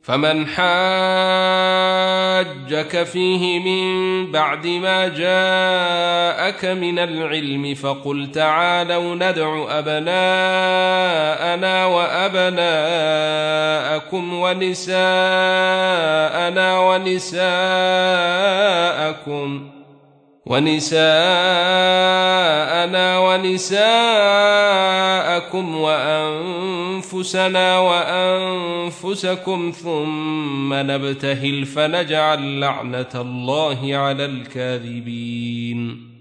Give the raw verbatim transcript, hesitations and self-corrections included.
فمن حاجك فيه من بعد ما جاءك من العلم فقل تعالوا ندع أبناءنا وأبناءكم ونساءنا ونساءكم ونساءنا ونساءكم وأنفسنا وأنفسكم ثم نبتهل فنجعل لعنة الله على الكاذبين.